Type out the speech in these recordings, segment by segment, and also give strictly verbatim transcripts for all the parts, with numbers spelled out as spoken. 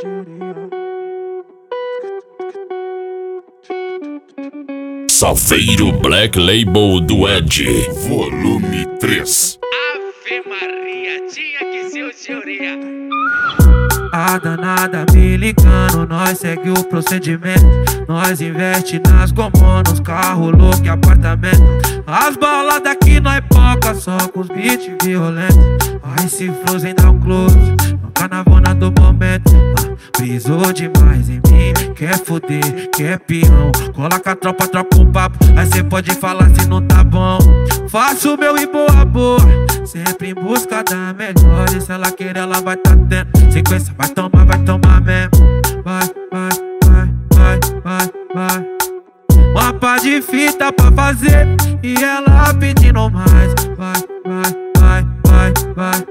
Safeiro Black Label do Ed, volume três. Ave Maria, tinha que ser o senhoria. A danada me ligando, nós segue o procedimento. Nós investe nas gomonas, carro louco e apartamento. As balas daqui nós poca, só com os beats violentos. Aí se Frozen dá um close, no carnavona do momento. ah, Brisou demais em mim, quer foder, quer peão. Cola com a tropa, troca um papo, aí cê pode falar se não tá bom. Faço o meu e boa boa, sempre em busca da melhor. E se ela querer ela vai tá tendo, sequência vai tomar, vai tomar mesmo. Vai, vai, vai, vai, vai, vai. Uma pá de fita pra fazer e ela pedindo mais. Vai, vai, vai, vai, vai,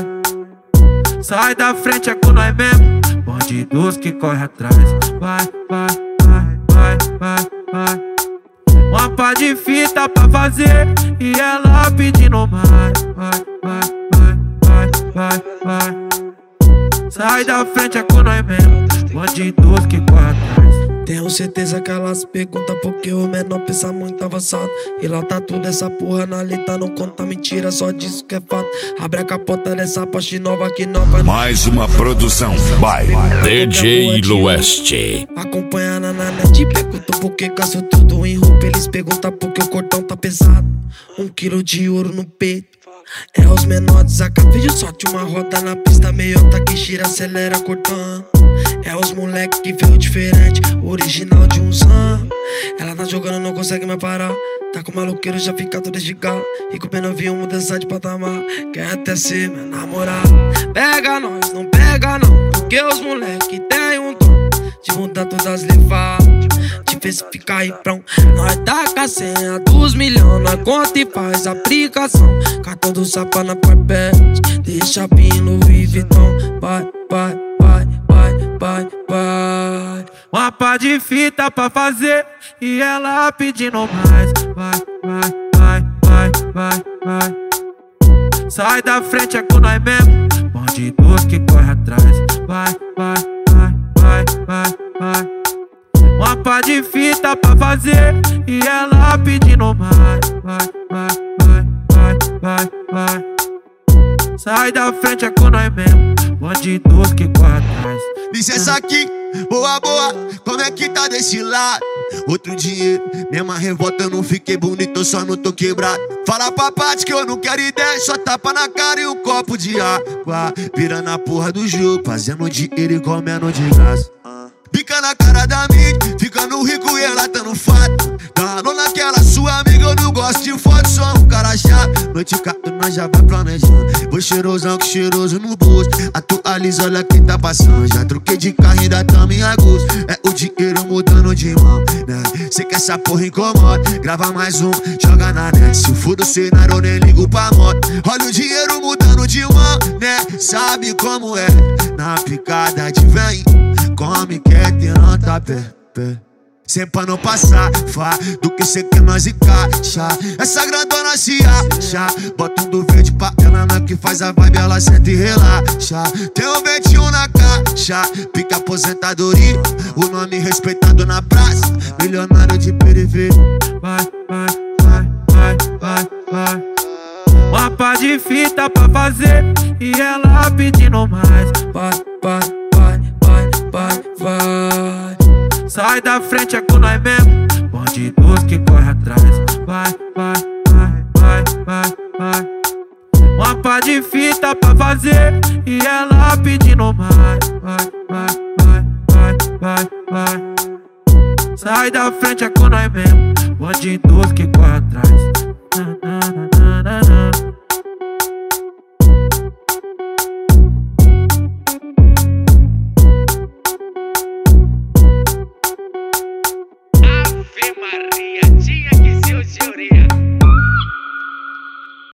vai. Sai da frente, é com nós mesmo, bandidos que corre atrás. Vai, vai, vai, vai, vai, vai. Uma pá de fita pra fazer e ela pedindo mais. Vai, vai, vai, vai, vai, vai. Sai da frente, é com nós mesmo, bandidos que corre atrás. Tenho certeza que elas perguntam porque o menor pensa muito avançado. E lá tá tudo essa porra na letra, não conta mentira, só diz que é fato. Abre a capota dessa Porsche nova que nova. Mais uma produção by D J Lueste. Acompanha na net, perguntam por que gasto tudo em roupa. Eles perguntam por que o cordão tá pesado. Um quilo de ouro no peito. É os menores, a vídeo sorte uma roda na pista, meiota que gira, acelera cortando. É os moleque que veio diferente, original de uns anos. Ela tá jogando, não consegue mais parar. Tá com maloqueiro, já fica todo desligado. E com o pena avião, mudança de patamar. Quer até ser meu namorado. Pega nós, não pega não, porque os moleque tem um dom de mudar todas as levadas, de ver se fica aí pronto. Nós tá com a senha dos milhões, nós conta e faz aplicação. Catando o sapa na Parpete, deixa pin no Louis Vuitton. Vai, vai, vai, vai, vai, vai. Uma pá de fita pra fazer e ela pedindo mais. Vai, vai, vai, vai, vai, vai. Sai da frente, é com nós mesmo, bandidos que corre atrás. Vai, vai, vai, vai, vai, vai. Uma pá de fita pra fazer e ela pedindo mais. Vai, vai, vai, vai, vai, vai. Sai da frente, é com nós mesmo, bandidos que corre atrás. Licença aqui, boa, boa, como é que tá desse lado? Outro dinheiro, mesma revolta, eu não fiquei bonito, eu só não tô quebrado. Fala pra parte que eu não quero ideia, só tapa na cara e um copo de água. Virando a porra do jogo, fazendo dinheiro e comendo de graça. Fica na cara da mídia, ficando rico e ela tá no fato. Dando naquela sua amiga, eu não gosto de foto, sou um cara chato. Noite caro, nós já vai planejando. Vou cheirosão que cheiroso no bolso. Atualiza, olha quem tá passando. Já troquei de carro, ainda tamo em agosto. É o dinheiro mudando de mão, né? Sei que essa porra incomoda. Grava mais um, joga na net. Se for do cenário, eu nem ligo pra moto. Olha o dinheiro mudando de mão, né? Sabe como é? Na picada de vem, come, quer ter não tá pé, pé. Sempre pra não passar, fá, do que cê quer nós encaixa. Essa grandona se acha, bota um do verde pra ela, na que faz a vibe, ela senta e relaxa. Tem um vinte e um na caixa, pica aposentadoria, o nome respeitado na praça, milionário de periferia. Vai, vai, vai, vai, vai, vai. Uma pá de fita pra fazer e ela pedindo mais. Vai, vai, vai, vai, vai, vai. Sai da frente, é com nós mesmo, bandidos que corre atrás. Vai, vai, vai, vai, vai, vai. Uma pá de fita pra fazer e ela pedindo mais. Vai, vai, vai, vai, vai, vai. Sai da frente, é com nós mesmo, bandidos que corre atrás.